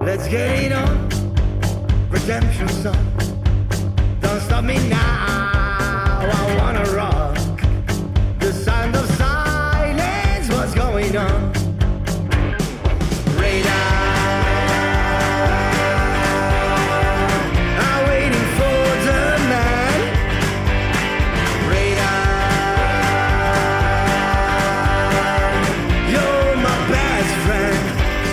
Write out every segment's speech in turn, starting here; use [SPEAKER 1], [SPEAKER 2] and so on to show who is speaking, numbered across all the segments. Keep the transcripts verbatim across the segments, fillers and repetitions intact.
[SPEAKER 1] Let's get it on. Redemption song. Don't stop me now. I wanna rock. The sound of silence. What's going on? Radar. I'm waiting for the man. Radar. You're my best friend.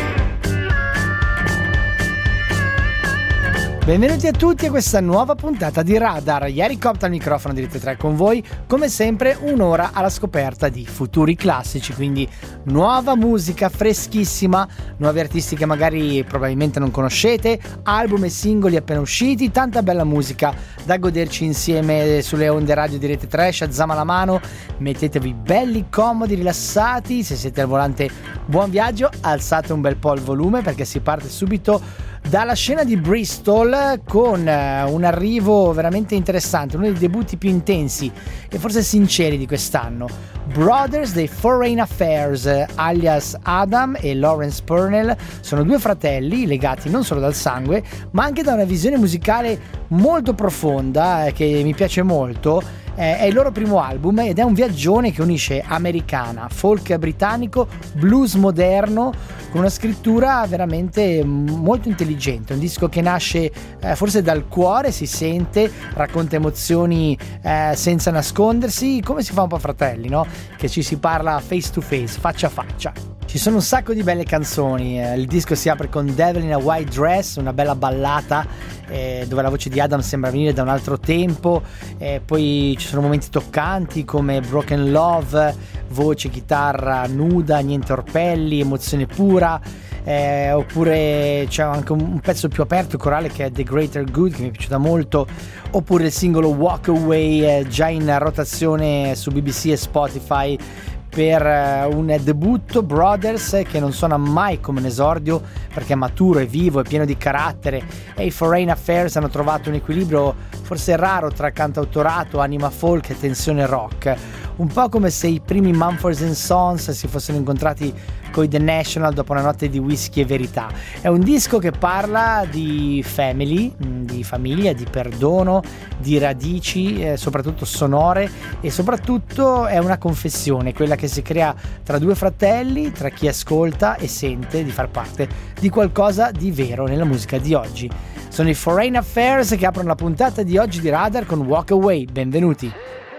[SPEAKER 2] Benvenuti a tutti a questa nuova puntata di Radar. Ieri Copta al microfono di Rete tre con voi, come sempre un'ora alla scoperta di futuri classici, quindi nuova musica freschissima, nuovi artisti che magari probabilmente non conoscete, album e singoli appena usciti, tanta bella musica da goderci insieme sulle onde radio di Rete tre. Shazam alla mano, mettetevi belli, comodi, rilassati, se siete al volante buon viaggio, alzate un bel po' il volume perché si parte subito dalla scena di Bristol con un arrivo veramente interessante, uno dei debutti più intensi e forse sinceri di quest'anno. Brothers dei Foreign Affairs, alias Adam e Lawrence Purnell, sono due fratelli legati non solo dal sangue ma anche da una visione musicale molto profonda eh, che mi piace molto. Eh, è il loro primo album ed è un viaggione che unisce americana, folk britannico, blues moderno con una scrittura veramente molto intelligente, un disco che nasce eh, forse dal cuore, si sente, racconta emozioni eh, senza nascondersi, come si fa un po' fratelli, no? Che ci si parla face to face, faccia a faccia. Ci sono un sacco di belle canzoni, eh, il disco si apre con Devil in a White Dress, una bella ballata eh, dove la voce di Adam sembra venire da un altro tempo, eh, poi ci sono momenti toccanti come Broken Love, voce, chitarra nuda, niente orpelli, emozione pura, eh, oppure c'è anche un, un pezzo più aperto corale che è The Greater Good, che mi è piaciuta molto, oppure il singolo Walk Away eh, già in rotazione su B B C e Spotify per un debutto. Brothers che non suona mai come un esordio perché è maturo, è vivo, è pieno di carattere, e i Foreign Affairs hanno trovato un equilibrio forse raro tra cantautorato, anima folk e tensione rock, un po' come se i primi Mumford and Sons si fossero incontrati coi The National dopo una notte di whisky e verità. È un disco che parla di family, di famiglia, di perdono, di radici, eh, soprattutto sonore, e soprattutto è una confessione, quella che si crea tra due fratelli, tra chi ascolta e sente di far parte di qualcosa di vero nella musica di oggi. Sono i Foreign Affairs che aprono la puntata di oggi di Radar con Walk Away. Benvenuti.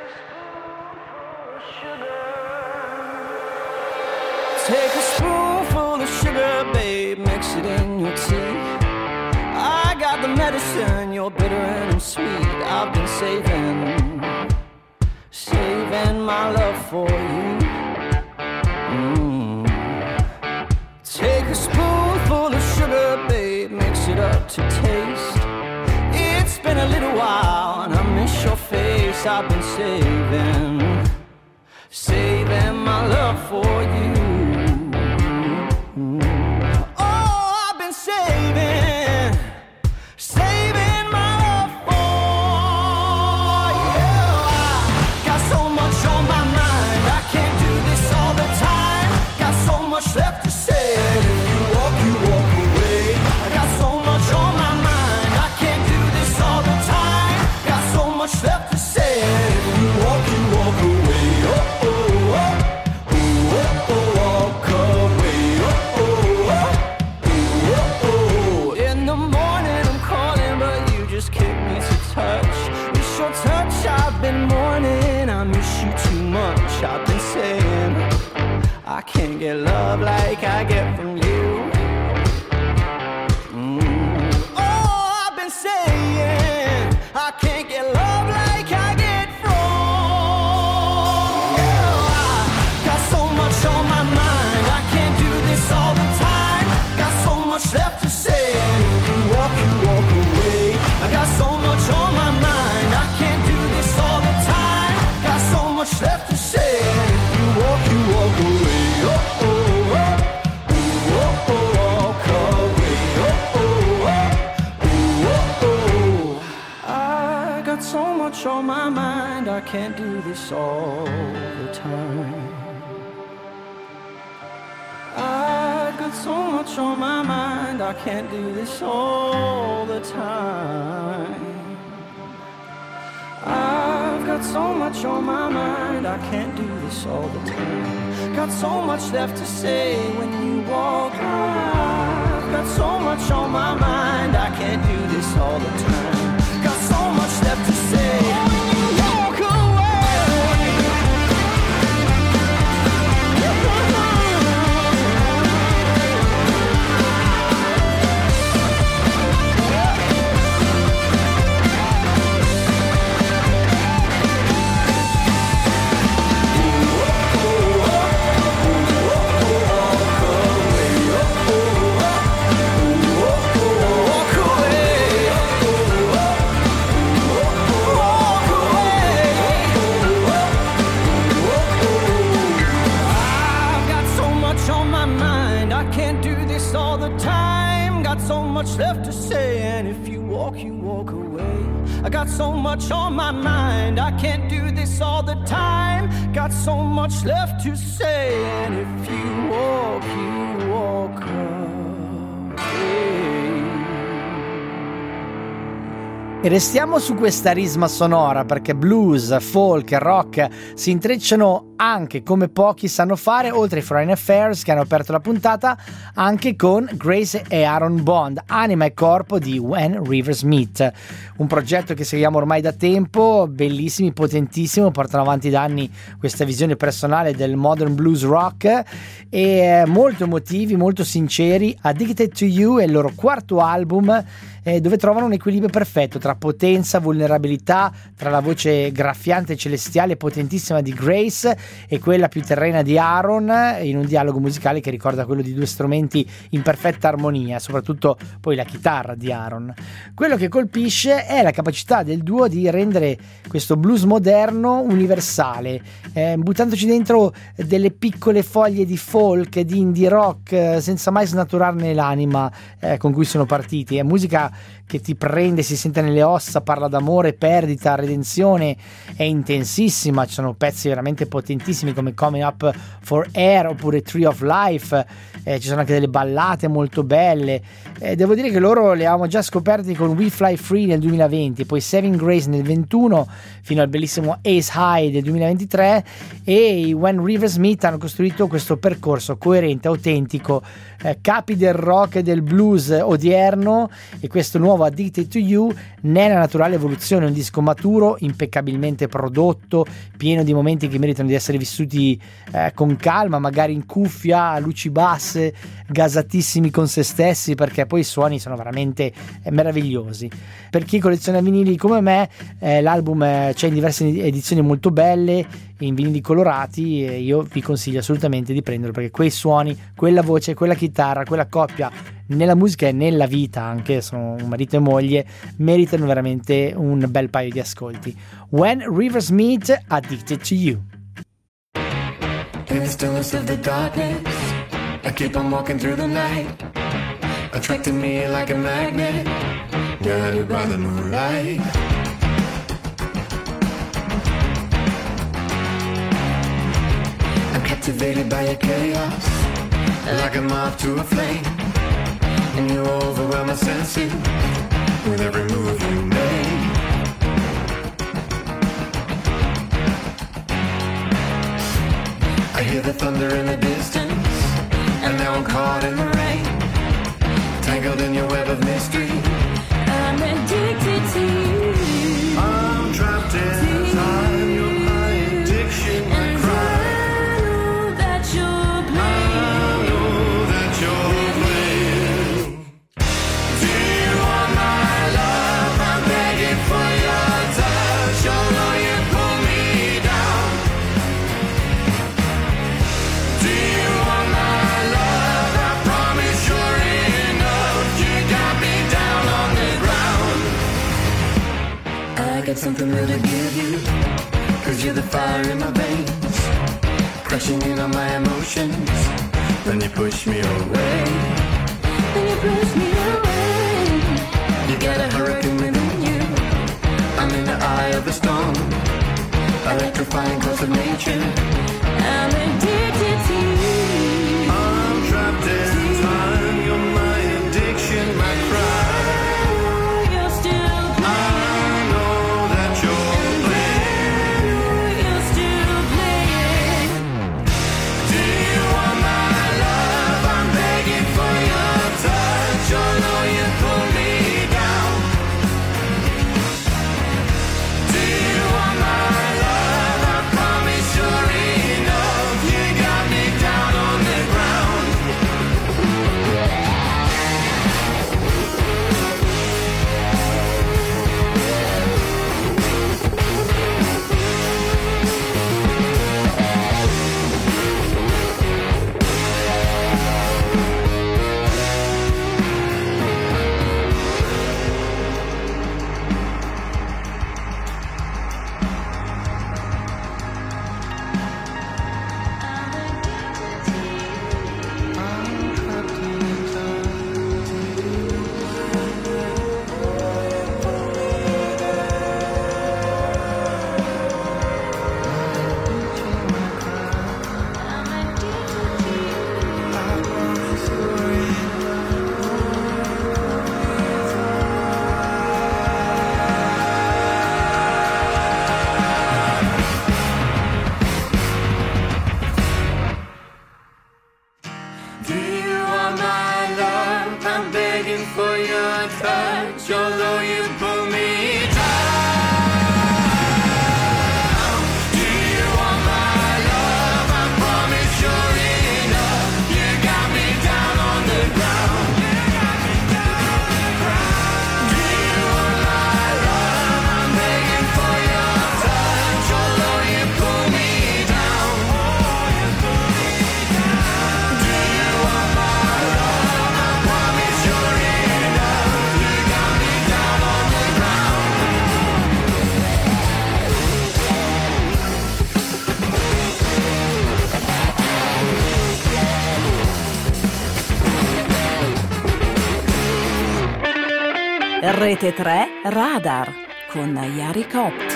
[SPEAKER 3] Take a spoonful of sugar, babe, mix it in your tea. I got the medicine, you're bitter and I'm sweet. I've been saving, saving my love for you. Mm. Take a spoonful of sugar, babe, mix it up to taste. It's been a little while and I miss your face. I've been saving, saving my love for you. Saving, saving my love for you. I got so much on my mind, I can't do this all the time. Got so much left to say, and if you walk, you walk away. I got so much on my mind, I can't do this all the time. Got so much left to say, and if you walk, you walk away. Oh, oh, oh, oh, oh, walk away. Oh, oh, oh. I've been mourning, I miss you too much. I've been saying I can't get love like I get from you. Mm. Oh, I've been saying I can't get love like I get from you. I got so much on my mind, I can't do this all the time. Got so much left to say, you walk, you walk away. I got so much on my mind, I can't do this all the time. Got so much left to say, you walk, you walk away. Oh, oh, oh, oh, oh, walk away. Oh, oh, oh, oh, oh. I got so much on my mind, I can't do this all the time. I got got so much on my mind, I can't do this all the time. I've got so much on my mind, I can't do this all the time. Got so much left to say when you walk by. I've got so much on my mind, I can't do this all the time. Got so much left to say when you walk away. Left to say, and if you walk, you walk away. I got so much on my mind, I can't do this all the time. Got so much left to say, and if you walk, you walk away.
[SPEAKER 2] E restiamo su questa risma sonora perché blues, folk e rock si intrecciano anche come pochi sanno fare, oltre ai Foreign Affairs che hanno aperto la puntata, anche con Grace e Aaron Bond, anima e corpo di When Rivers Meet, un progetto che seguiamo ormai da tempo, bellissimi, potentissimo, portano avanti da anni questa visione personale del modern blues rock e molto emotivi, molto sinceri. Addicted to You è il loro quarto album, eh, dove trovano un equilibrio perfetto tra potenza, vulnerabilità, tra la voce graffiante, celestiale e potentissima di Grace e quella più terrena di Aaron, in un dialogo musicale che ricorda quello di due strumenti in perfetta armonia, soprattutto poi la chitarra di Aaron. Quello che colpisce è la capacità del duo di rendere questo blues moderno universale, eh, buttandoci dentro delle piccole foglie di folk, di indie rock, eh, senza mai snaturarne l'anima eh, con cui sono partiti. È musica che ti prende, si sente nelle ossa, parla d'amore, perdita, redenzione, è intensissima, ci sono pezzi veramente potentissimi come Coming Up for Air oppure Tree of Life, eh, ci sono anche delle ballate molto belle, eh, devo dire che loro le avevamo già scoperti con We Fly Free nel duemilaventi, poi Saving Grace nel ventuno fino al bellissimo Ace High del duemilaventitré, e i When Rivers Meet hanno costruito questo percorso coerente, autentico, eh, capi del rock e del blues odierno, e questo nuovo Addicted to You ne è la naturale evoluzione, un disco maturo, impeccabilmente prodotto, pieno di momenti che meritano di essere vissuti eh, con calma, magari in cuffia, a luci basse, gasatissimi con se stessi, perché poi i suoni sono veramente eh, meravigliosi. Per chi colleziona vinili come me, eh, l'album eh, c'è in diverse edizioni molto belle, in vinili colorati, e io vi consiglio assolutamente di prenderlo, perché quei suoni, quella voce, quella chitarra, quella coppia nella musica e nella vita, anche sono un marito e moglie, meritano veramente un bel paio di ascolti. When Rivers Meet, Addicted to You.
[SPEAKER 4] In the stillness of the darkness, I keep on walking through the night, attracting me like a magnet, guided by the moonlight. I'm captivated by your chaos, like a moth to a flame, and you overwhelm my senses with every move you make. I hear the thunder in the distance, and now I'm caught in the rain, tangled in your web of mystery.
[SPEAKER 5] I'm addicted to you.
[SPEAKER 4] I'm trapped inside your my addiction, my
[SPEAKER 5] And
[SPEAKER 4] crime.
[SPEAKER 5] I know that you're
[SPEAKER 4] I
[SPEAKER 5] playing.
[SPEAKER 4] know that you're playing. Do you want my love? I'm begging for your touch. Although you pull me down. Do you want my love? I promise you're enough. You got me down on the ground. I got something real to give you, 'cause you're the fire in my veins, crashing in on my emotions. Then you push me away.
[SPEAKER 5] Then you push me away.
[SPEAKER 4] You got a hurricane within you. I'm in the eye of the storm, electrifying cause of nature.
[SPEAKER 5] I'm addicted to you.
[SPEAKER 4] I'm trapped inside begging for your touch, although you pull me down. Do you want my love? I promise you're enough. You got me down on the ground. You got me down on the ground. Do you want my love? I'm begging for your touch, although you pull me down. You pull me down. Do you want my love? I promise you're enough. You got me down on the ground.
[SPEAKER 6] Rete tre Radar con Yari Copt.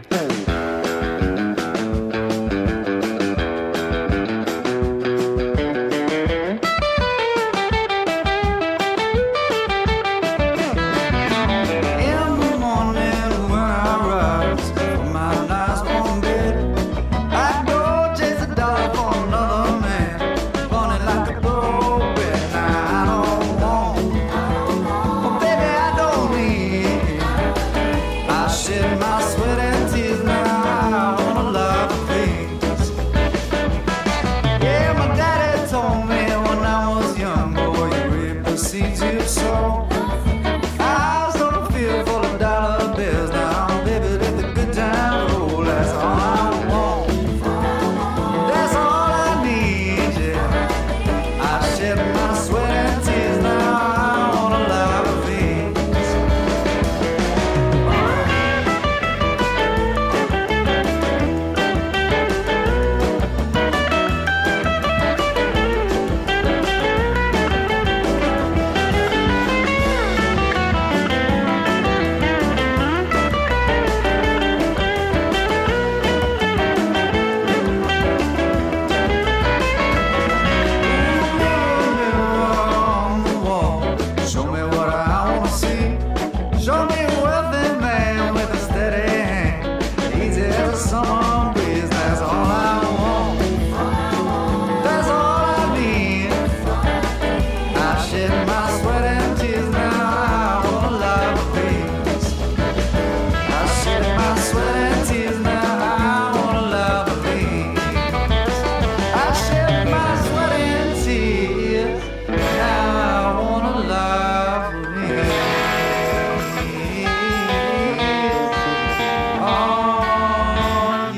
[SPEAKER 3] In the morning when I rise from my nice warm bed, I go chase a dollar for another man, running like a thoroughbred. Now I don't want, oh baby I don't need. I shed my sweat and tears now on a lot of things. Yeah, my daddy told me when I was young, boy, you reap the seeds you sow. I was on a field full of dollar bills. Now, baby, let the good times roll. That's all I want. That's all I need, yeah. I shed my sweat and tears now on a lot of things. On the wall, show me what I wanna see. Show me a wealthy man with a steady hand, easy as a summer breeze. That's all I want. That's all I need. I shed my sweat and tears now on a lot of things. I shed my sweat and tears now on a lot of things. I shed my sweat and tears now on a lot of things. Oh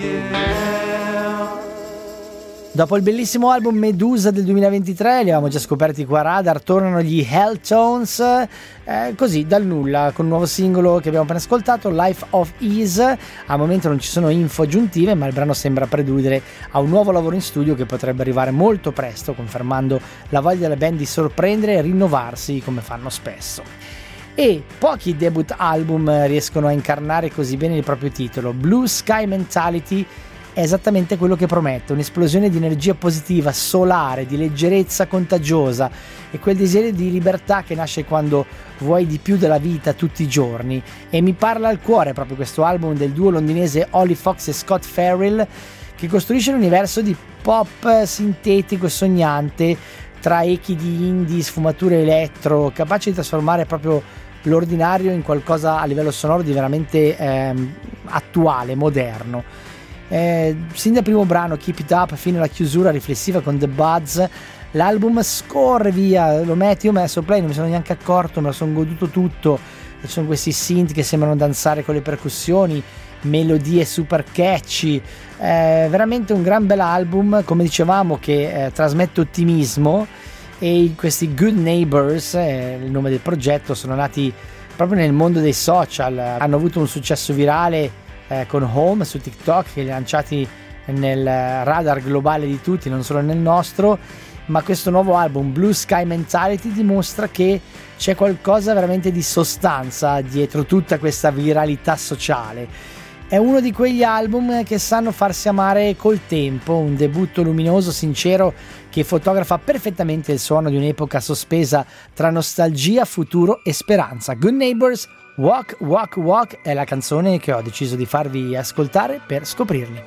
[SPEAKER 3] yeah.
[SPEAKER 2] Dopo il bellissimo album Medusa del duemilaventitré, li avevamo già scoperti qua a Radar, tornano gli Helltones, eh, così dal nulla, con un nuovo singolo che abbiamo appena ascoltato, Life of Ease. Al momento non ci sono info aggiuntive, ma il brano sembra preludere a un nuovo lavoro in studio che potrebbe arrivare molto presto, confermando la voglia della band di sorprendere e rinnovarsi come fanno spesso. E pochi debut album riescono a incarnare così bene il proprio titolo. Blue Sky Mentality è esattamente quello che promette, un'esplosione di energia positiva, solare, di leggerezza contagiosa e quel desiderio di libertà che nasce quando vuoi di più della vita tutti i giorni. E mi parla al cuore proprio questo album del duo londinese Ollie Fox e Scott Farrell, che costruisce un universo di pop sintetico e sognante tra echi di indie, sfumature elettro, capace di trasformare proprio l'ordinario in qualcosa a livello sonoro di veramente ehm, attuale, moderno. Eh, sin dal primo brano Keep It Up fino alla chiusura riflessiva con The Buds, l'album scorre via, lo metti, io ho messo play, non mi sono neanche accorto, me lo sono goduto tutto. Ci sono questi synth che sembrano danzare con le percussioni, melodie super catchy, eh, veramente un gran bel album, come dicevamo, che eh, trasmette ottimismo. E questi Good Neighbors, eh, il nome del progetto, sono nati proprio nel mondo dei social, hanno avuto un successo virale eh, con Home su TikTok, che li ha lanciati nel radar globale di tutti, non solo nel nostro. Ma questo nuovo album Blue Sky Mentality dimostra che c'è qualcosa veramente di sostanza dietro tutta questa viralità sociale. È uno di quegli album che sanno farsi amare col tempo, un debutto luminoso, sincero, che fotografa perfettamente il suono di un'epoca sospesa tra nostalgia, futuro e speranza. Good Neighbors, Walk, Walk, Walk è la canzone che ho deciso di farvi ascoltare per scoprirli.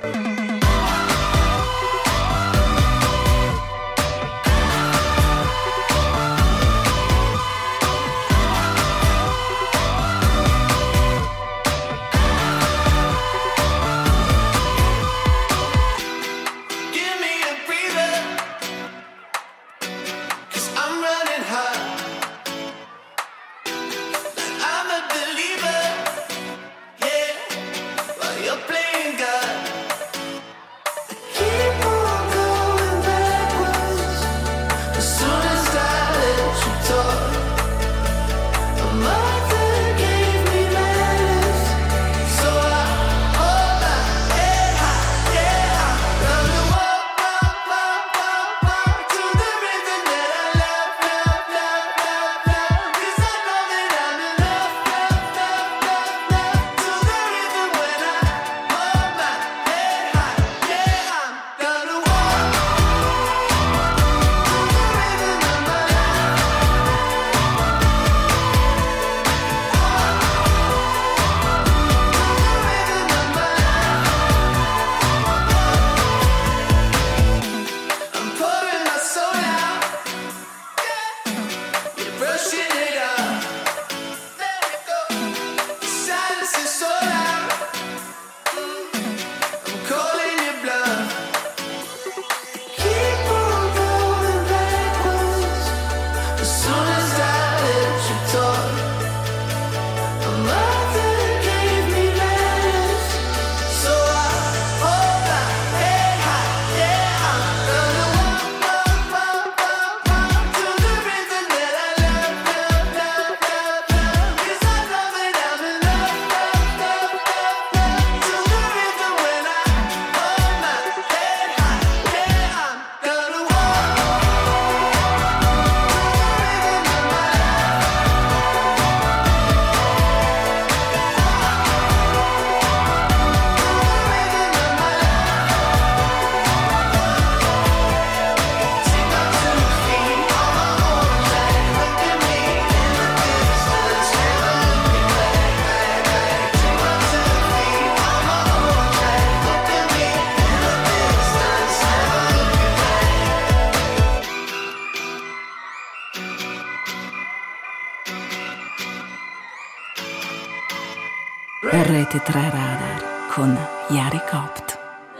[SPEAKER 6] R T tre Radar con Yari Copt.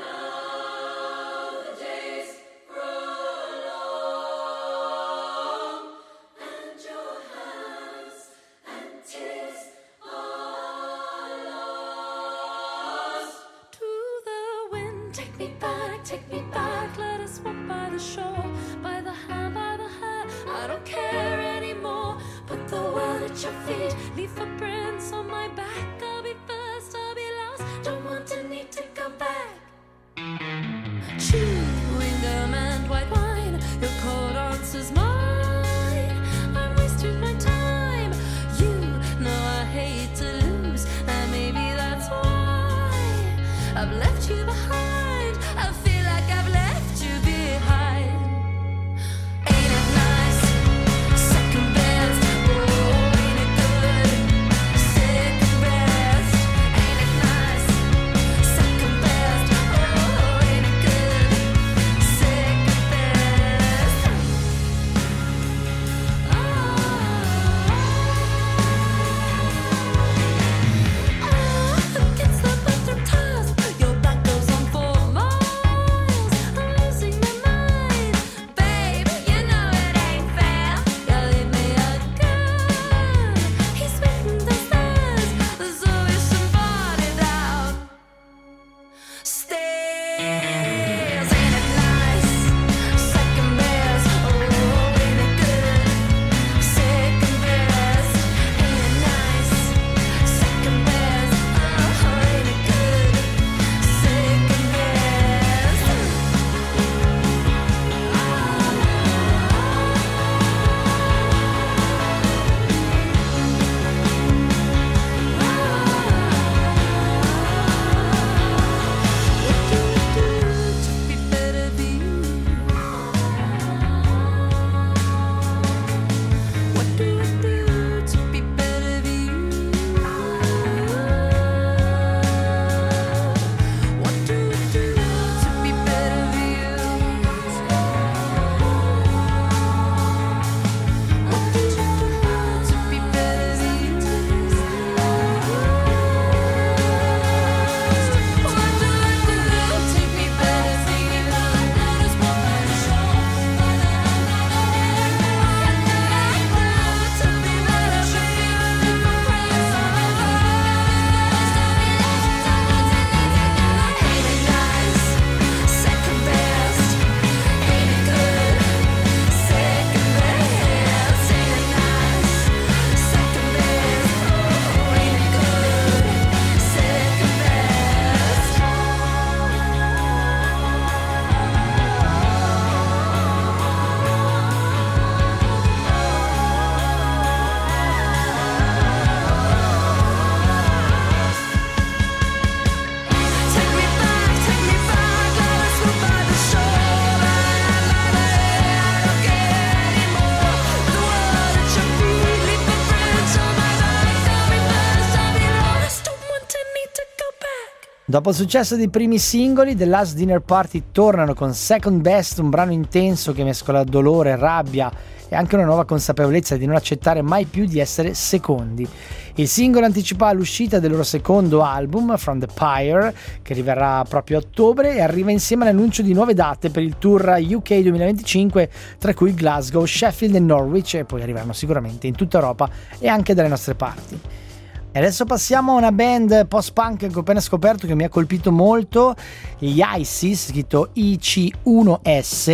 [SPEAKER 2] Dopo il successo dei primi singoli, The Last Dinner Party tornano con Second Best, un brano intenso che mescola dolore, rabbia e anche una nuova consapevolezza di non accettare mai più di essere secondi. Il singolo anticipa l'uscita del loro secondo album, From the Pyre, che arriverà proprio a ottobre e arriva insieme all'annuncio di nuove date per il tour U K duemilaventicinque, tra cui Glasgow, Sheffield e Norwich, e poi arriveranno sicuramente in tutta Europa e anche dalle nostre parti. E adesso passiamo a una band post-punk che ho appena scoperto, che mi ha colpito molto, gli ISIS, scritto I C uno S,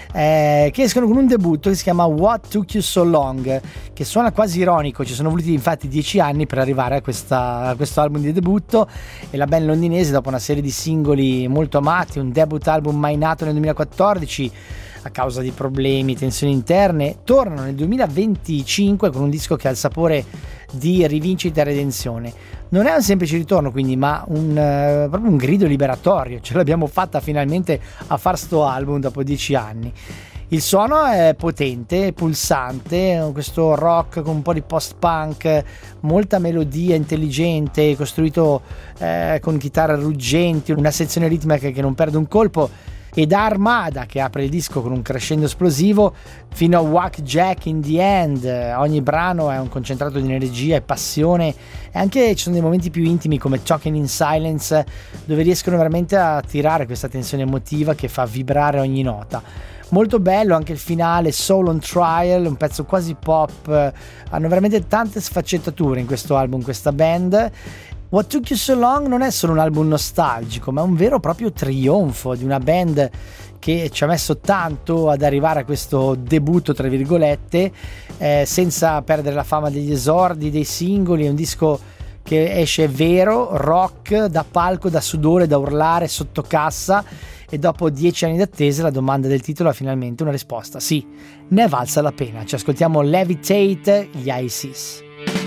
[SPEAKER 2] eh, che escono con un debutto che si chiama What Took You So Long, che suona quasi ironico. Ci sono voluti infatti dieci anni per arrivare a, questa, a questo album di debutto, e la band londinese, dopo una serie di singoli molto amati, un debut album mai nato nel duemilaquattordici a causa di problemi, tensioni interne, tornano nel duemilaventicinque con un disco che ha il sapore di rivincita e redenzione. Non è un semplice ritorno quindi, ma un, uh, proprio un grido liberatorio. Ce l'abbiamo fatta finalmente a far sto album dopo dieci anni. Il suono è potente, pulsante, questo rock con un po' di post-punk, molta melodia intelligente, costruito eh, con chitarre ruggenti, una sezione ritmica che non perde un colpo. E da Armada, che apre il disco con un crescendo esplosivo, fino a Whack Jack in the End. Ogni brano è un concentrato di energia e passione, e anche ci sono dei momenti più intimi come Talking in Silence, dove riescono veramente a tirare questa tensione emotiva che fa vibrare ogni nota. Molto bello anche il finale, Soul on Trial, un pezzo quasi pop. Hanno veramente tante sfaccettature in questo album, questa band. What Took You So Long non è solo un album nostalgico, ma è un vero e proprio trionfo di una band che ci ha messo tanto ad arrivare a questo debutto, tra virgolette, eh, senza perdere la fama degli esordi, dei singoli. È un disco che esce vero, rock, da palco, da sudore, da urlare, sotto cassa, e dopo dieci anni d'attesa la domanda del titolo ha finalmente una risposta. Sì, ne è valsa la pena. Ci ascoltiamo Levitate, gli ISIS.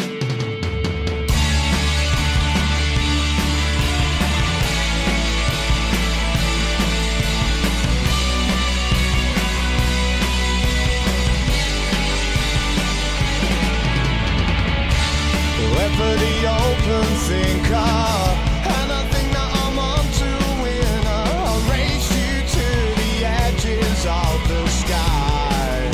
[SPEAKER 3] For the open thinker, and I think that I'm on to win. I'll race you to the edges of the sky,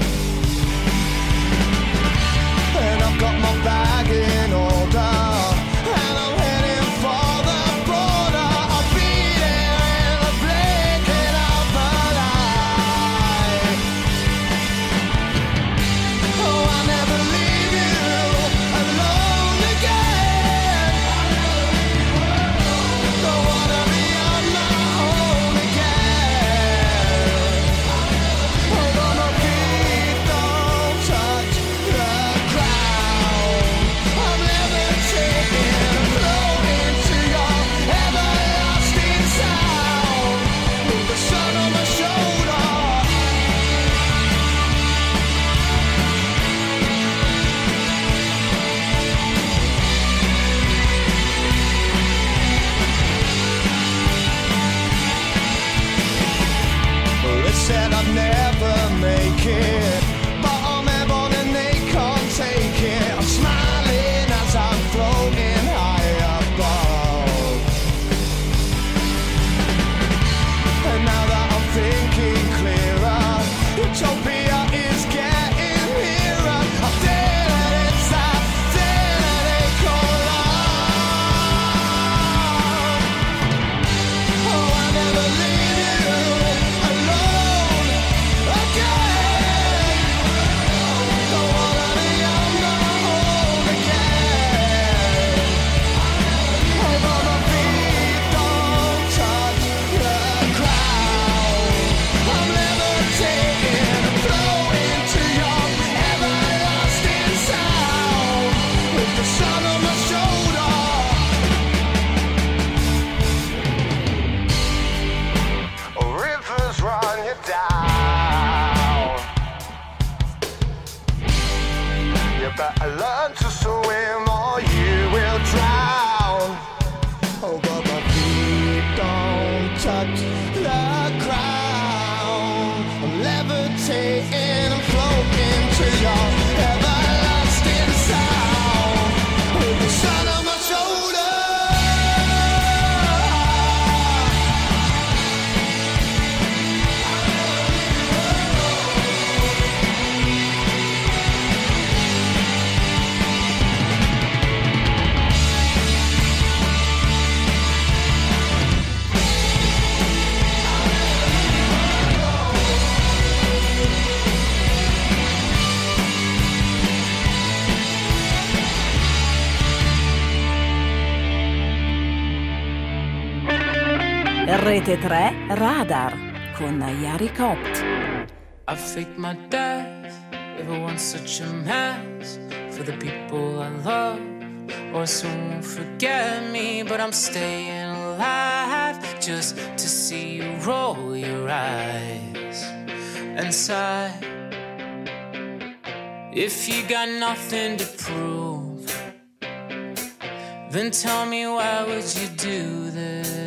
[SPEAKER 3] and I've got my bag in order, and I'm heading for the border. I'll be there in the blinking of an eye. Oh, I'll never leave you alone. Said I'd never make it, but I'm airborne and they can't take it. I'm smiling as I'm floating high above, and now that I'm thinking clearer, utopia is getting nearer. I'm dead and it's that dead and they call love. Oh, I never leave you alone. Better learn to swim or you will drown. Oh, but my feet don't touch the ground. I'm levitating, I'm floating to your everlasting sound, with the sun on my shoulder.
[SPEAKER 6] Rete tre Radar con Yari Copt.
[SPEAKER 7] I faked my death, ever once such a mess for the people I love, or soon won't forget me, but I'm staying alive just to see you roll your eyes and sigh. If you got nothing to prove, then tell me why would you do this?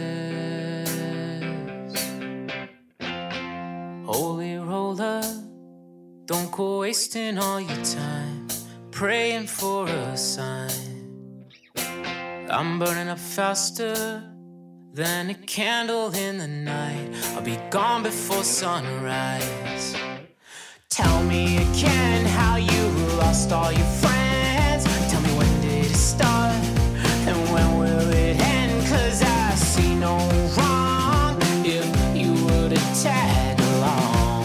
[SPEAKER 7] Holy roller, don't go wasting all your time praying for a sign. I'm burning up faster than a candle in the night. I'll be gone before sunrise. Tell me again how you lost all your friends. Tell me when did it start and when will it end? 'Cause I see no wrong if you were to tag along.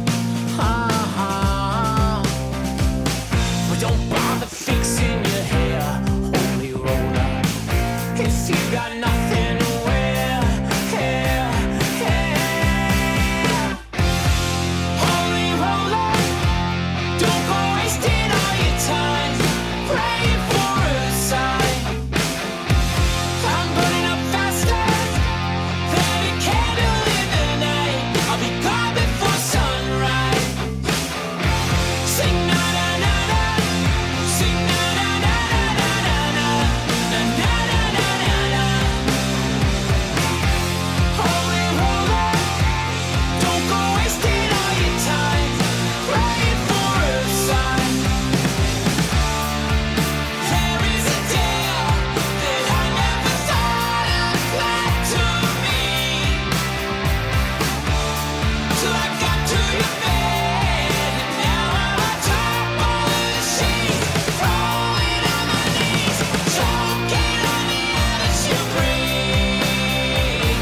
[SPEAKER 7] Uh-huh. But don't bother fixing your hair, holy roller, if you got nothing to wear. Hair, hair. Holy roller, don't go wasting all your time praying for a sign. I'm burning up faster than a candle in the night. I'll be gone before sunrise. Sing na na na na, sing na na na na na na na na na na na na. Holy roller, don't go wasting all your time praying for a sign. There is a tale that I never thought applied to me, till I got to your bed, and now I'm on top of the sheets, falling on my knees, choking on the air that you breathe.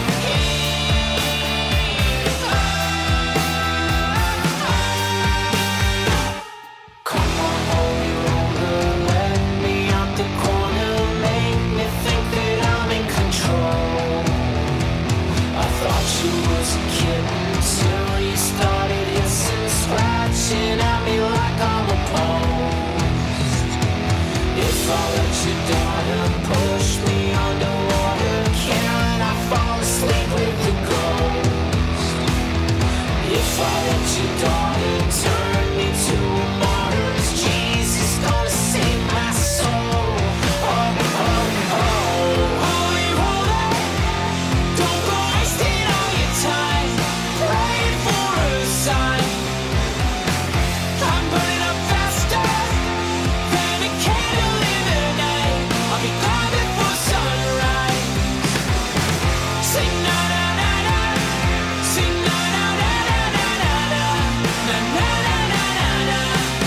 [SPEAKER 7] Come on, holy roller, let me out the corner, make me think that I'm in control. I thought you was a kitten till you started hissing, scratching at me like I'm a post. If I let your daughter push me underwater, can I fall asleep with the ghost? If I let your daughter turn me to a martyr, is Jesus gonna save my soul? Oh, oh, oh, holy roller, don't go wasting all your time praying for a sign. I'm burning up faster than a candle in the night. I'll be gone before sunrise. Sing na na na na, sing na na na na na na na na na na na na na.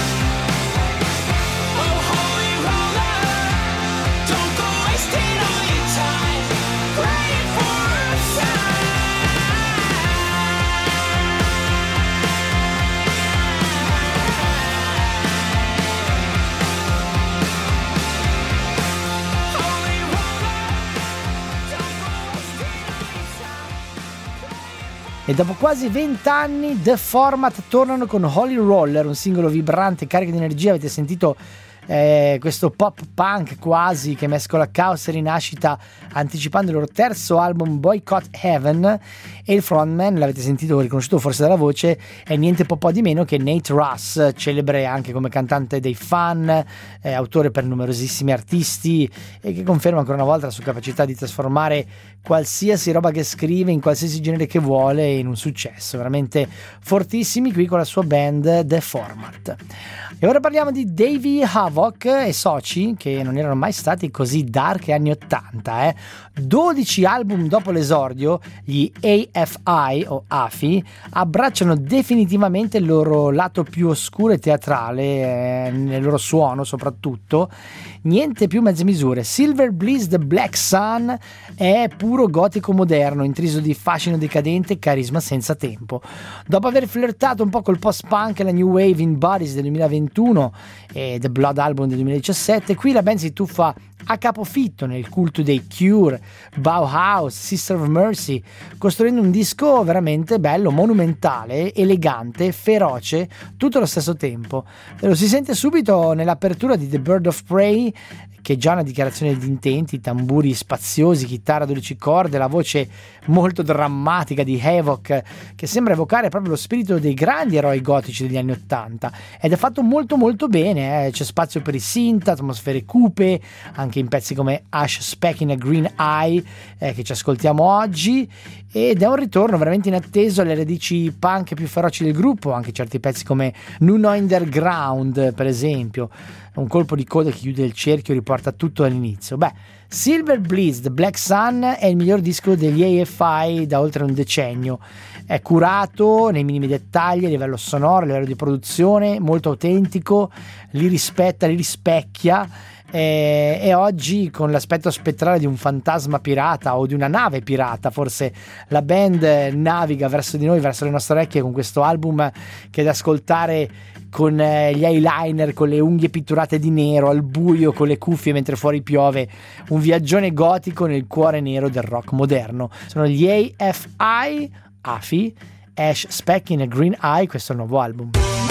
[SPEAKER 7] Oh, holy roller, don't go wasting all your time praying for a sign. Holy roller, don't go wasting all your time.
[SPEAKER 2] E dopo quasi vent'anni The Format tornano con Holy Roller, un singolo vibrante, carico di energia. Avete sentito eh, questo pop punk quasi che mescola caos e rinascita, anticipando il loro terzo album Boycott Heaven. E il frontman, l'avete sentito, riconosciuto forse dalla voce, è niente po' po' di meno che Nate Russ, celebre anche come cantante dei Fun, eh, autore per numerosissimi artisti, e che conferma ancora una volta la sua capacità di trasformare qualsiasi roba che scrive in qualsiasi genere che vuole in un successo. Veramente fortissimi qui con la sua band The Format. E ora parliamo di Davey Havok e soci, che non erano mai stati così dark anni ottanta. Eh. dodici album dopo l'esordio, gli A F I o A F I abbracciano definitivamente il loro lato più oscuro e teatrale, eh, nel loro suono soprattutto. Niente più mezze misure. Silver Bliss The Black Sun è puro gotico moderno, intriso di fascino decadente e carisma senza tempo. Dopo aver flirtato un po' col post-punk e la new wave in Bodies del duemilaventuno e The Blood Album del duemiladiciassette, qui la band si tuffa a capofitto nel culto dei Cure, Bauhaus, Sister of Mercy, costruendo un disco veramente bello, monumentale, elegante, feroce, tutto allo stesso tempo. E lo si sente subito nell'apertura di The Bird of Prey, che è già una dichiarazione di intenti, tamburi spaziosi, chitarra a dodici corde, la voce molto drammatica di Havok, che sembra evocare proprio lo spirito dei grandi eroi gotici degli anni ottanta, ed è fatto molto molto bene, eh. C'è spazio per i synth, atmosfere cupe, anche in pezzi come Ash Speck in a Green Eye eh, che ci ascoltiamo oggi, ed è un ritorno veramente inatteso alle radici punk più feroci del gruppo, anche certi pezzi come Nuno Underground per esempio, un colpo di coda che chiude il cerchio, riporta tutto all'inizio. Beh, Silver Blizz, Black Sun è il miglior disco degli A F I da oltre un decennio. È curato nei minimi dettagli a livello sonoro, a livello di produzione, molto autentico, li rispetta, li rispecchia, e, e oggi con l'aspetto spettrale di un fantasma pirata o di una nave pirata, forse la band naviga verso di noi, verso le nostre orecchie con questo album che è da ascoltare con gli eyeliner, con le unghie pitturate di nero, al buio, con le cuffie mentre fuori piove, un viaggione gotico nel cuore nero del rock moderno. Sono gli A F I, A F I, Ash Speck in a Green Eye, questo è il nuovo album.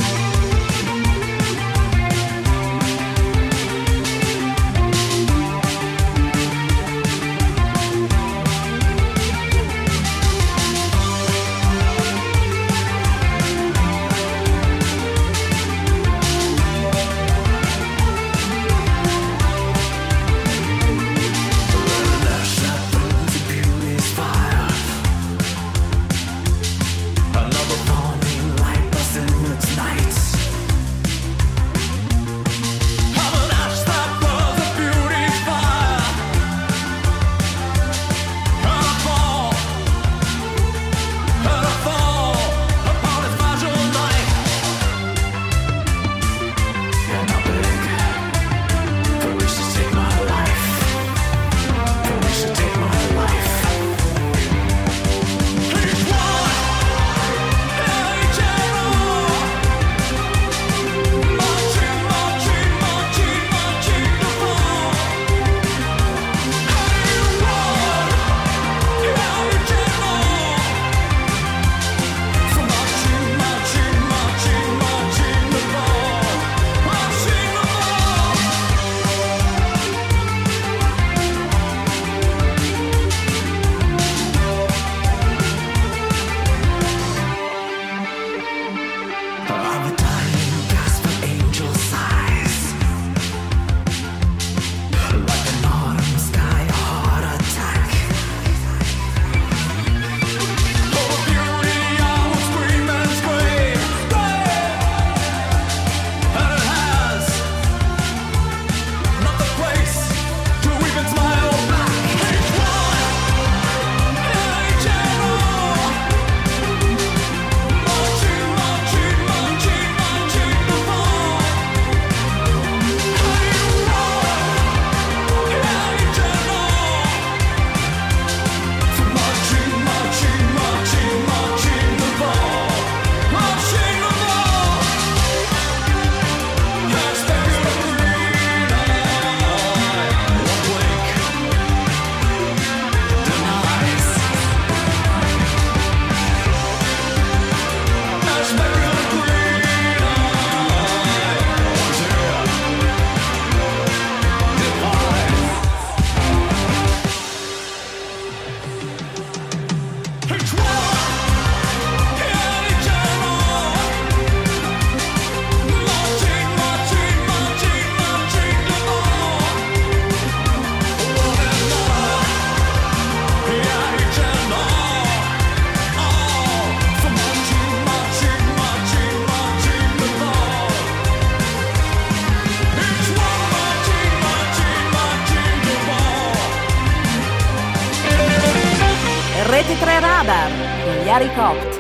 [SPEAKER 6] Rete tre Radar, gli Harry Copt.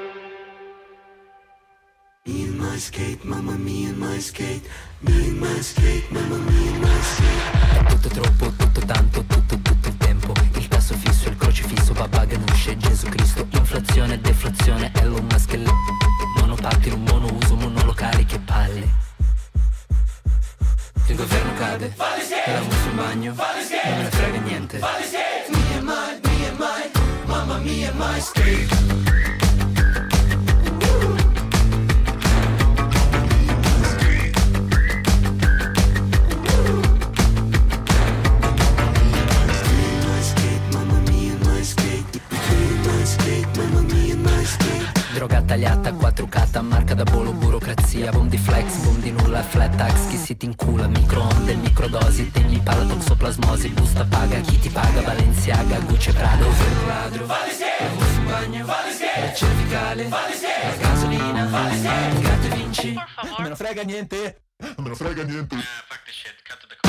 [SPEAKER 3] Me and my skate, mamma mia and my skate. Me and my skate, mamma mia and my skate.
[SPEAKER 8] È tutto troppo, tutto tanto, tutto tutto il tempo. Il tasso fisso, il crocifisso, papà ganusce, Gesù Cristo. Inflazione, deflazione, Elon Musk e le monopattino, monouso, monolocali, che palle. Il governo cade, e la musso in bagno, non me ne frega niente.
[SPEAKER 3] Me and my, me and my, mamma mia and my skate.
[SPEAKER 8] Droga tagliata, quattrucata, marca da bolo, burocrazia, bom di flex, bom di nulla, flat tax, chi si ti incula, microonde, microdosi, tegni palla, toxoplasmosi, busta paga, chi ti paga, Balenciaga, Gucci e Prada. Fermo ladro, un bagno, la cervicale, la gasolina, gatto e vinci. Non me ne frega niente, non me ne frega niente. Fuck the shit, cut to the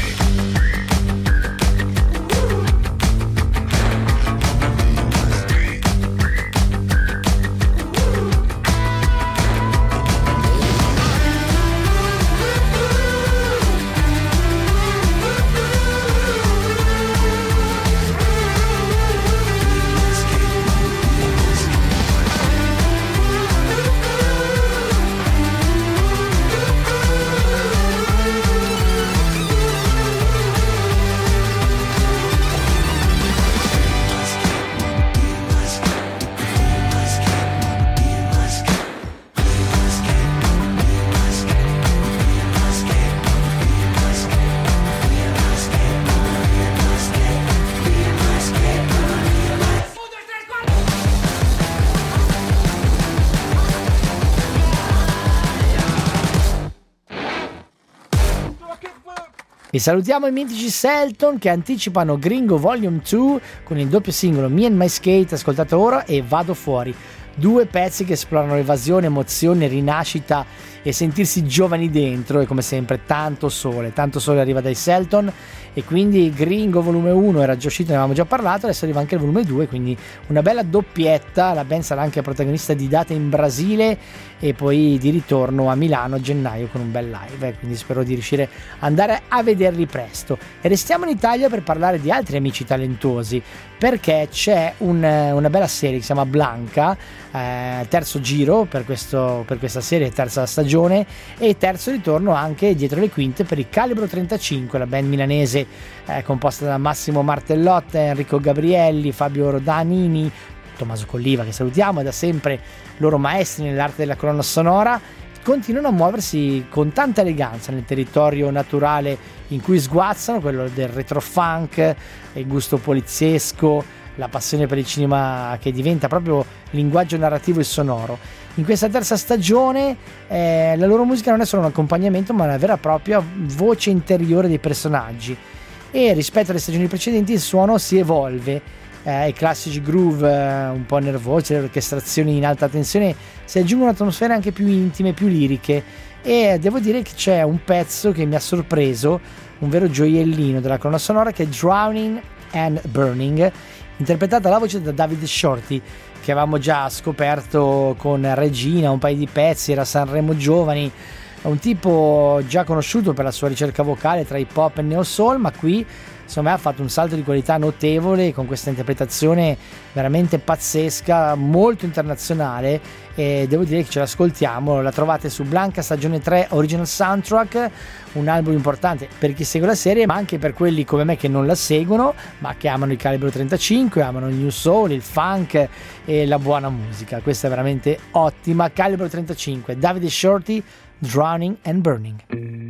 [SPEAKER 2] E salutiamo i mitici Selton che anticipano Gringo Volume due con il doppio singolo Me and My Skate, ascoltato ora, e Vado Fuori. Due pezzi che esplorano evasione, emozione, rinascita e sentirsi giovani dentro, e come sempre tanto sole, tanto sole arriva dai Selton. E quindi Gringo volume uno era già uscito, ne avevamo già parlato, adesso arriva anche il volume due, quindi una bella doppietta. La band sarà anche protagonista di date in Brasile e poi di ritorno a Milano a gennaio con un bel live, quindi spero di riuscire ad andare a vederli presto. E restiamo in Italia per parlare di altri amici talentuosi, perché c'è un, una bella serie che si chiama Blanca, eh, terzo giro per, questo, per questa serie, terza stagione, e terzo ritorno anche dietro le quinte per il Calibro trentacinque, la band milanese eh, composta da Massimo Martellotta, Enrico Gabrielli, Fabio Rodanini, Tommaso Colliva, che salutiamo, e da sempre loro maestri nell'arte della colonna sonora. Continuano a muoversi con tanta eleganza nel territorio naturale in cui sguazzano, quello del retrofunk, il gusto poliziesco, la passione per il cinema che diventa proprio linguaggio narrativo e sonoro. In questa terza stagione eh, la loro musica non è solo un accompagnamento, ma una vera e propria voce interiore dei personaggi, e rispetto alle stagioni precedenti il suono si evolve. Eh, I classici groove eh, un po' nervosi, le orchestrazioni in alta tensione si aggiungono atmosfere anche più intime, più liriche, e devo dire che c'è un pezzo che mi ha sorpreso, un vero gioiellino della colonna sonora, che è Drowning and Burning, interpretata alla voce da David Shorty, che avevamo già scoperto con Regina, un paio di pezzi, era Sanremo Giovani, un tipo già conosciuto per la sua ricerca vocale tra hip hop e neo soul, ma qui secondo me ha fatto un salto di qualità notevole con questa interpretazione veramente pazzesca, molto internazionale, e devo dire che ce l'ascoltiamo. La trovate su Blanca stagione tre Original Soundtrack, un album importante per chi segue la serie, ma anche per quelli come me che non la seguono ma che amano il Calibro trentacinque, amano il new soul, il funk e la buona musica. Questa è veramente ottima. Calibro trentacinque, Davide Shorty, Drowning and Burning.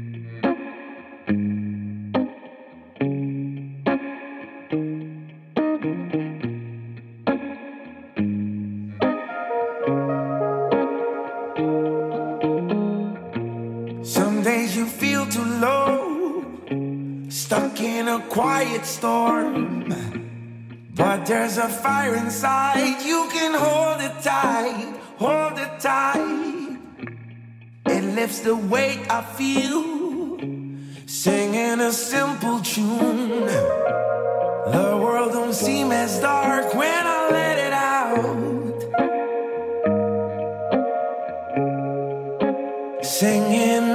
[SPEAKER 3] Stuck in a quiet storm, but there's a fire inside. You can hold it tight, hold it tight. It lifts the weight I feel, singing a simple tune. The world don't seem as dark when I let it out. Singing.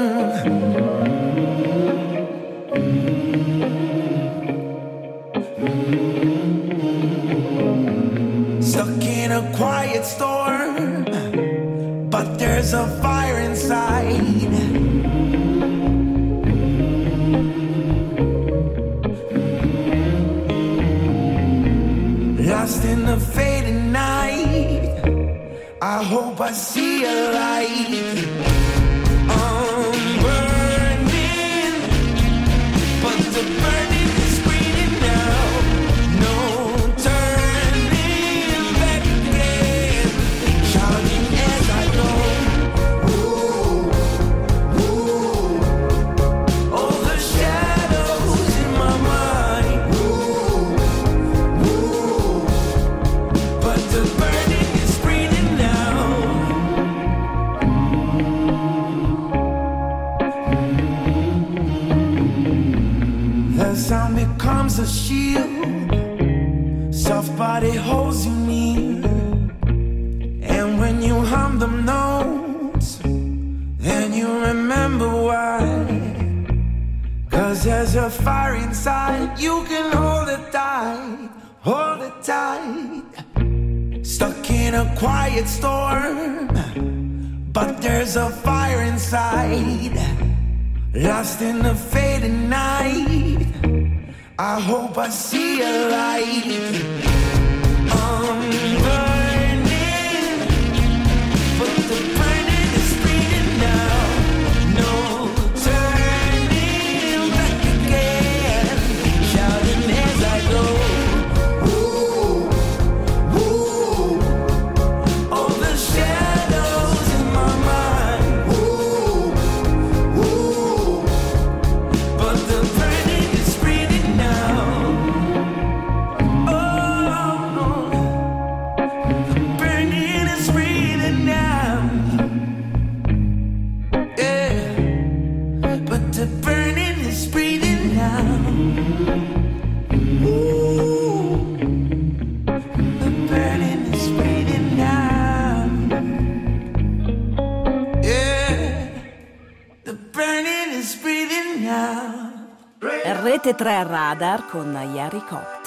[SPEAKER 3] Stuck in a quiet storm, but there's a fire inside. Lost in the fading night, I hope I see a light. I'm burning, but the burning is breathing now. No turning back again, shouting as I go. Ooh, ooh. All the shadows sound becomes a shield. Soft body holds you near. And when you hum the notes, then you remember why. Cause there's a fire inside. You can hold it tight, hold it tight. Stuck in a quiet storm, but there's a fire inside. Lost in the fading night, I hope I see a light. I'm burning, but the burning is breathing now. No turning back again, shouting as I go. Ooh, ooh, all the shadows in my mind. Ooh, ooh, but the burning is breathing now. Oh, the burning is breathing now. Yeah, but the burning is breathing now. Ooh, the burning is breathing now. Yeah, the burning is breathing now.
[SPEAKER 6] Rete tre Radar con Jari Copt.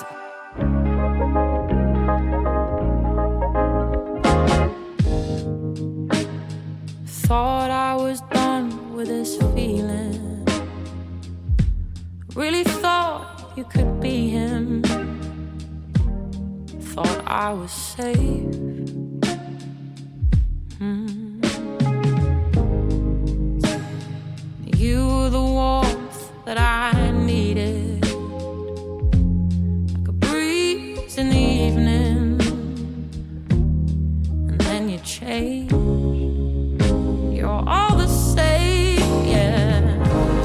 [SPEAKER 5] Thought I was done with this feeling. Really thought you could be him. Thought I was safe. Hmm. You were the warmth that I needed, like a breeze in the evening. And then you changed. You're all the same, yeah.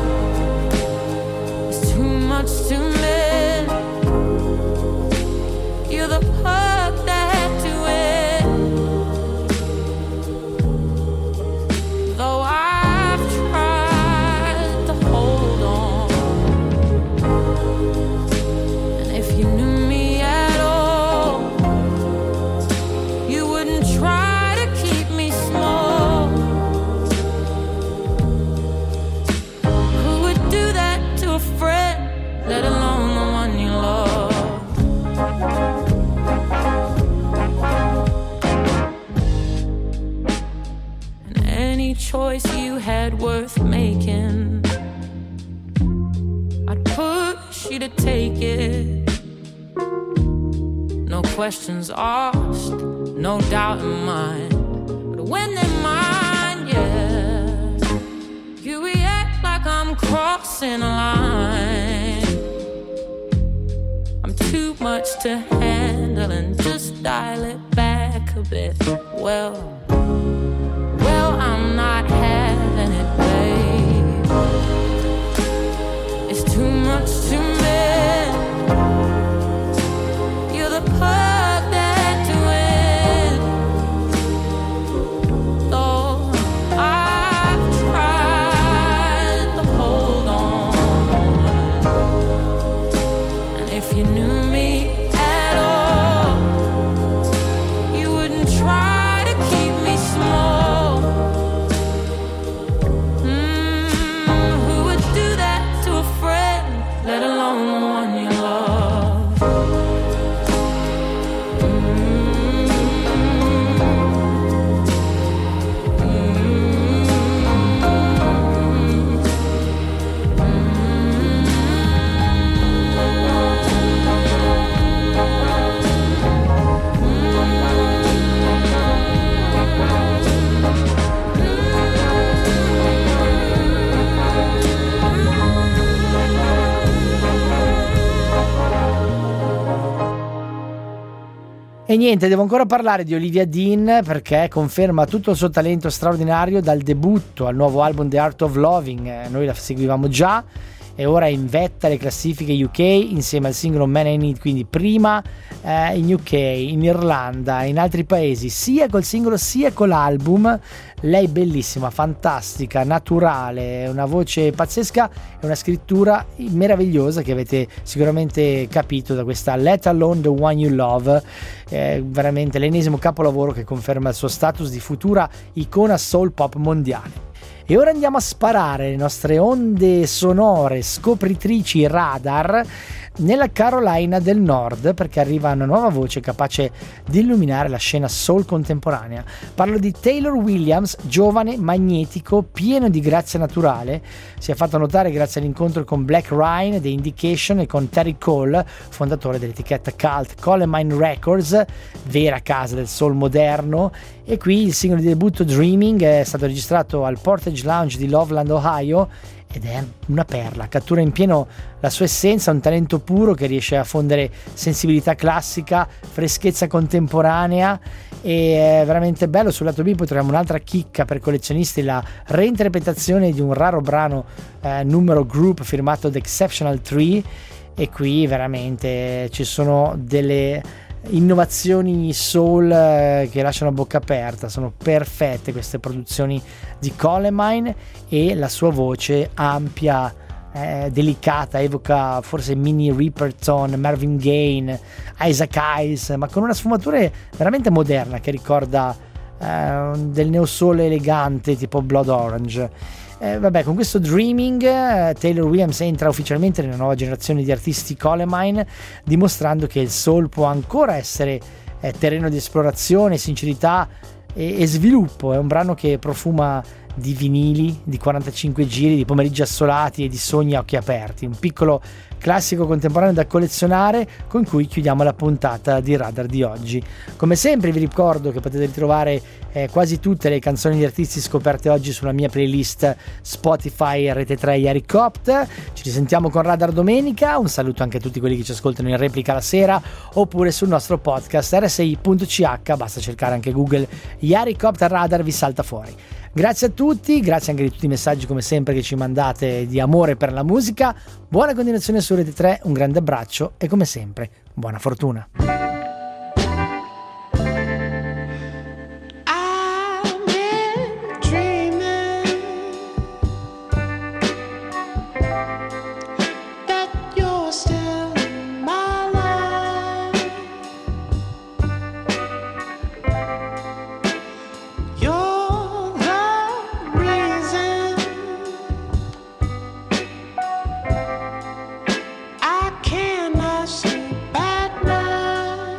[SPEAKER 5] It's too much to miss. You're the hug that you win. Though I've tried to hold on, and if you knew me at all, you wouldn't try to keep me small. Who would do that to a friend, let alone the one you love? And any choice you had worth making, I'd push you to take it. No questions asked, no doubt in mind. But when they're mine, yeah, you react like I'm crossing a line. I'm too much to handle and just dial it back a bit. Well, well, I'm not having it, babe. It's too much to miss. You're the pug that you win. Though I've tried to hold on, and if you knew me at all, you wouldn't try to keep me small. Mm, who would do that to a friend, let alone the one you love?
[SPEAKER 2] E niente, devo ancora parlare di Olivia Dean, perché conferma tutto il suo talento straordinario dal debutto al nuovo album The Art of Loving. Eh, noi la seguivamo già e ora in vetta alle classifiche U K insieme al singolo Man I Need, quindi prima eh, in U K, in Irlanda, in altri paesi, sia col singolo sia con l'album. Lei bellissima, fantastica, naturale, una voce pazzesca e una scrittura meravigliosa che avete sicuramente capito da questa Let Alone the One You Love, eh, veramente l'ennesimo capolavoro che conferma il suo status di futura icona soul pop mondiale. E ora andiamo a sparare le nostre onde sonore scopritrici radar nella Carolina del Nord, perché arriva una nuova voce capace di illuminare la scena soul contemporanea. Parlo di Taylor Williams, giovane, magnetico, pieno di grazia naturale. Si è fatto notare grazie all'incontro con Black Ryan, The Indication, e con Terry Cole, fondatore dell'etichetta cult Colemine Records, vera casa del soul moderno. E qui il singolo di debutto Dreaming è stato registrato al Portage Lounge di Loveland, Ohio, ed è una perla, cattura in pieno la sua essenza, un talento puro che riesce a fondere sensibilità classica, freschezza contemporanea, e è veramente bello. Sul lato B poi troviamo un'altra chicca per collezionisti, la reinterpretazione di un raro brano eh, numero group firmato The Exceptional Tree, e qui veramente ci sono delle innovazioni soul che lasciano a bocca aperta. Sono perfette queste produzioni di Colemine, e la sua voce ampia, eh, delicata, evoca forse Minnie Riperton, Marvin Gaye, Isaac Hayes, ma con una sfumatura veramente moderna che ricorda eh, del neo soul elegante tipo Blood Orange. Eh, vabbè, con questo Dreaming eh, Taylor Williams entra ufficialmente nella nuova generazione di artisti Colemine, dimostrando che il soul può ancora essere eh, terreno di esplorazione, sincerità e, e sviluppo. È un brano che profuma di vinili, di quarantacinque giri, di pomeriggi assolati e di sogni a occhi aperti. Un piccolo classico contemporaneo da collezionare, con cui chiudiamo la puntata di Radar di oggi. Come sempre vi ricordo che potete ritrovare eh, quasi tutte le canzoni di artisti scoperte oggi sulla mia playlist Spotify Rete tre Yarikopt. Ci risentiamo con Radar domenica. Un saluto anche a tutti quelli che ci ascoltano in replica la sera, oppure sul nostro podcast R S I punto C H, basta cercare anche Google Yarikopt Radar, vi salta fuori. Grazie a tutti, grazie anche di tutti i messaggi come sempre che ci mandate di amore per la musica. Buona continuazione su Rete tre, un grande abbraccio e come sempre buona fortuna.
[SPEAKER 3] Cannot sleep at night.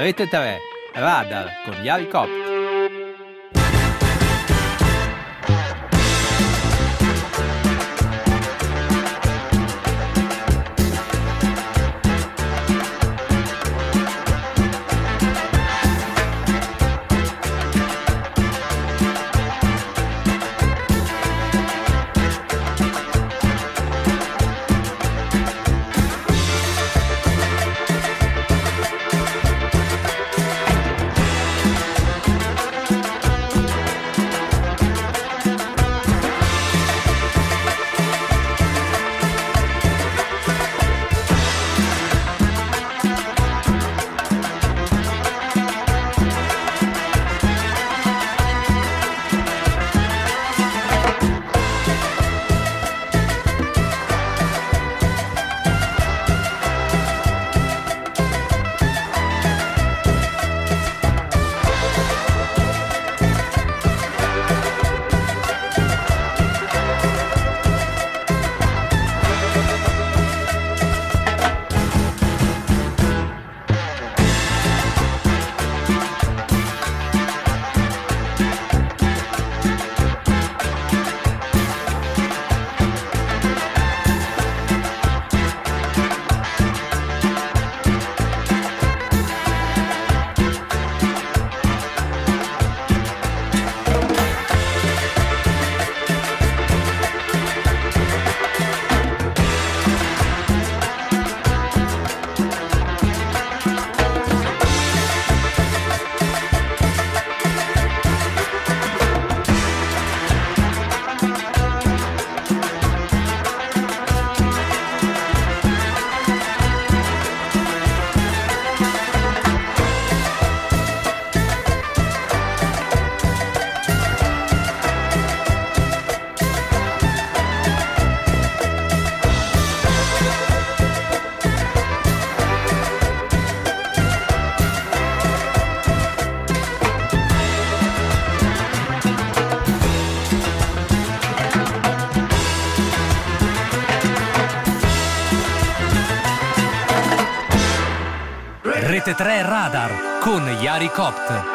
[SPEAKER 9] Rete tre, Radar con Yari Cop.
[SPEAKER 10] Rete tre Radar con Yari Copt.